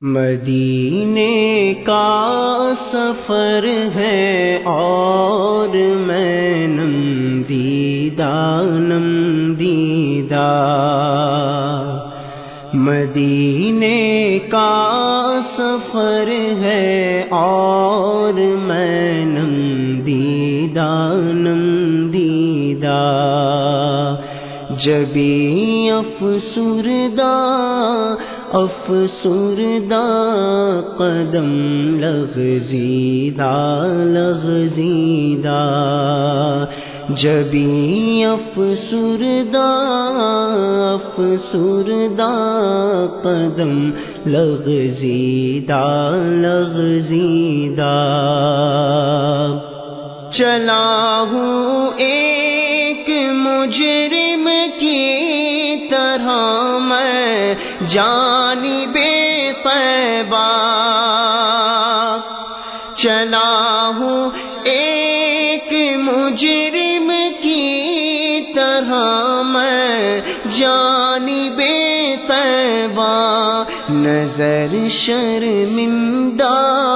مدینے کا سفر ہے اور میں نم دیدہ مدینے کا سفر ہے اور میں نم دیدہ جبی افسردہ قدم لغزیدہ جبی افسردہ قدم لغزیدہ چلا ہوں ایک مجرم کی طرح میں جانب طیبہ چلا ہوں ایک مجرم کی طرح میں جانب طیبہ نظر شرمندہ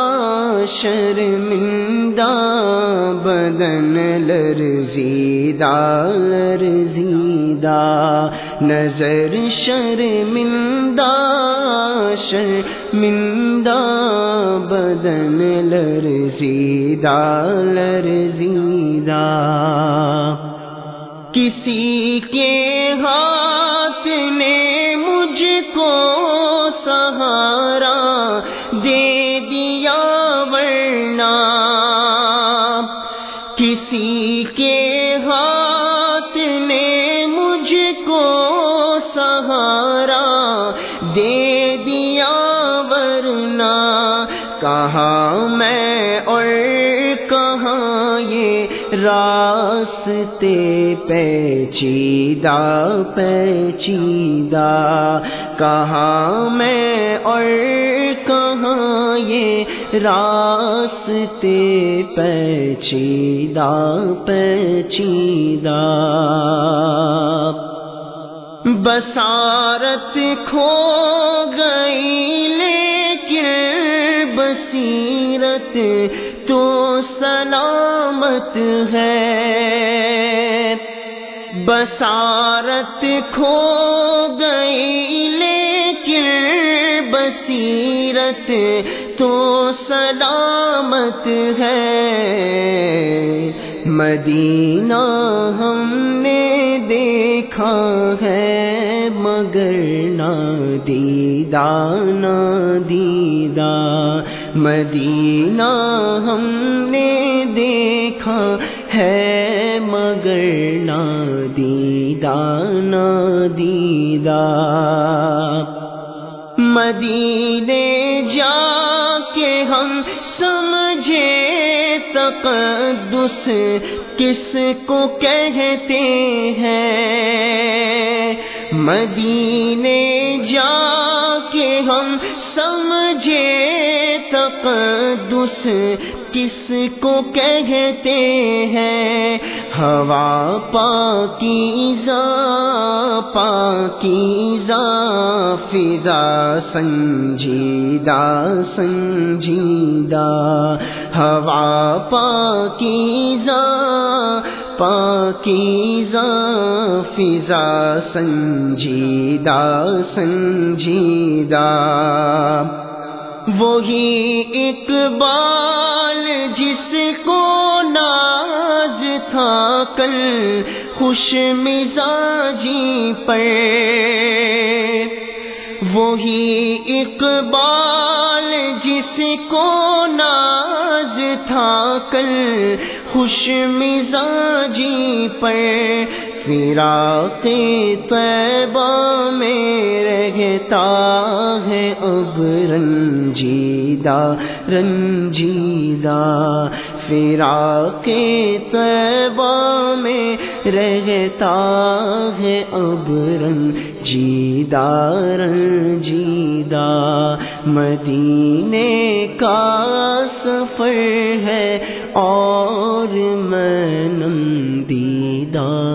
بدن لرزیدہ نظر شرمندہ بدن لرزیدہ کسی کے ہاتھ نے مجھ کو سہارا دے دیا ورنہ کسی کے ہاتھ نے مجھ کو سہارا دے دیا ورنہ کہاں میں اور کہاں یہ راستے پیچیدہ کہاں میں اور کہاں یہ راستے پیچیدہ بصارت کھو گئی لیکن بصیرت تو سلامت ہے بصارت کھو گئی لیکن بصیرت تو سلامت ہے مدینہ ہم نے دیکھا ہے مگر نادیدہ مدینہ ہم نے دیکھا ہے مگر نادیدہ مدینے جا کے ہم سمجھے تقدس کس کو کہتے ہیں مدینے جا کے ہم سمجھے تقدس کس کو کہتے ہیں ہوا پاکیزہ فضا سنجیدہ ہوا پاکیزہ فضا سنجیدہ وہی اقبال جس کو ناز تھا کل خوش مزاجی پر وہی اقبال جس کو ناز تھا کل خوش مزاجی پر فراق طیبہ میں رہتا ہے اب رنجیدہ فراق طیبہ میں رہتا ہے اب رنجیدہ مدینے کا سفر ہے اور میں نم دیدہ